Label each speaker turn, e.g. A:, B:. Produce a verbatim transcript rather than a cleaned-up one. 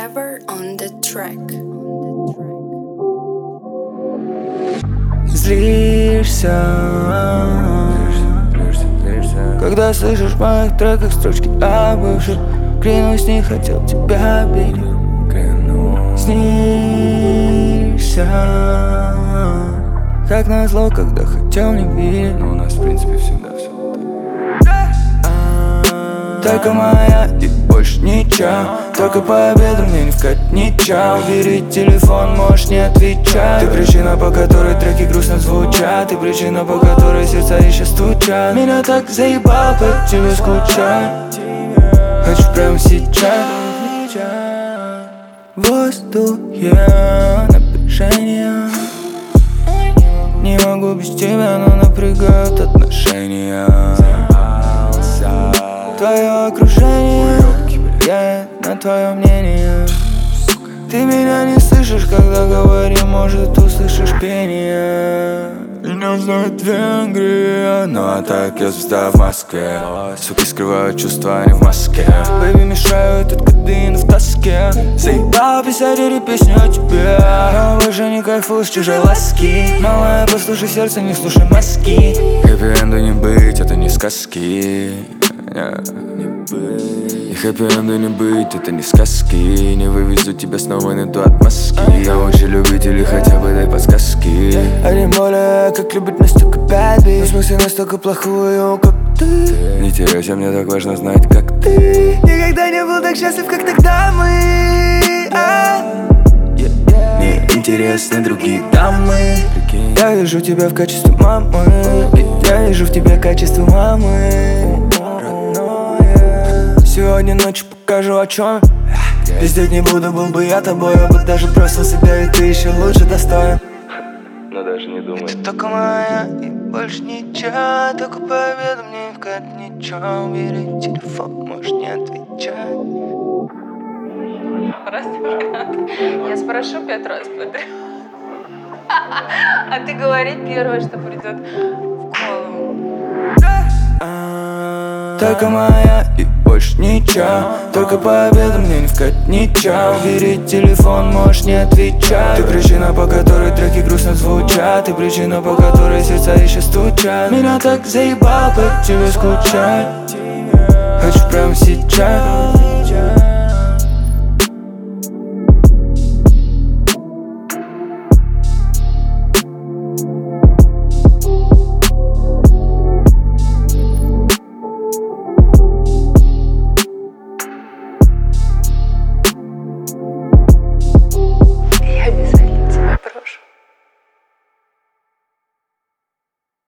A: Trevor on the track.
B: Злишься, когда слышишь в моих треках строчки о бывших. Клянусь, не хотел тебя бить. Снишься, как назло, когда хотел не видеть.
C: Но у нас в принципе всегда все.
B: Только моя и больше ничего. Только по обеду мне не вкать ничего. Убери телефон, можешь не отвечать. Ты причина, по которой треки грустно звучат. Ты причина, по которой сердца еще стучат. Меня так заебало по тебе скучать. Хочу прямо сейчас. В воздухе напряжение. Не могу без тебя, но напрягают отношения. Твое окружение влияет на твое мнение. Ты меня не слышишь, когда говорю, может услышишь пение. Меня знают в Венгрии, ну а так я звезда в Москве. Суки скрывают чувства, не в Москве. Бэйби, мешаю этот кадын в тоске. Заебал писать или песню о тебе, но больше не кайфую с чужой ласки. Малая, послушай сердце, не слушай мозги. Хэппи-энду не быть, это не сказки. Не быть. И хэппи-энду не быть, это не сказки. Не вывезу тебя снова, найду отмазки. Научи любить или хотя бы дай подсказки. А не более, как любит настолько бэби. Но в смысле настолько плохую, как ты. Не теряйся, мне так важно знать, как ты. Никогда не был так счастлив, как тогда мы. Мне интересны другие дамы. Я вижу тебя в качестве мамы. Я вижу в тебе качество мамы. Сегодня ночью покажу, о чем. Пиздеть не буду, был бы я тобой. Я бы даже бросил себя, и ты еще лучше достоин.
C: Но даже не думай.
B: Ты только моя и больше ничего. Только по обеду мне не вкать ничего. Убери телефон, можешь не отвечать.
D: Я спрошу пять раз подряд. А ты говори первое, что придет в голову.
B: Только моя и больше ничего. Только по обеду мне не вкать ничего. Убери телефон, можешь не отвечать. Ты причина, по которой треки грустно звучат. Ты причина, по которой сердца еще стучат. Меня так заебало по тебе скучать. Хочу прямо сейчас.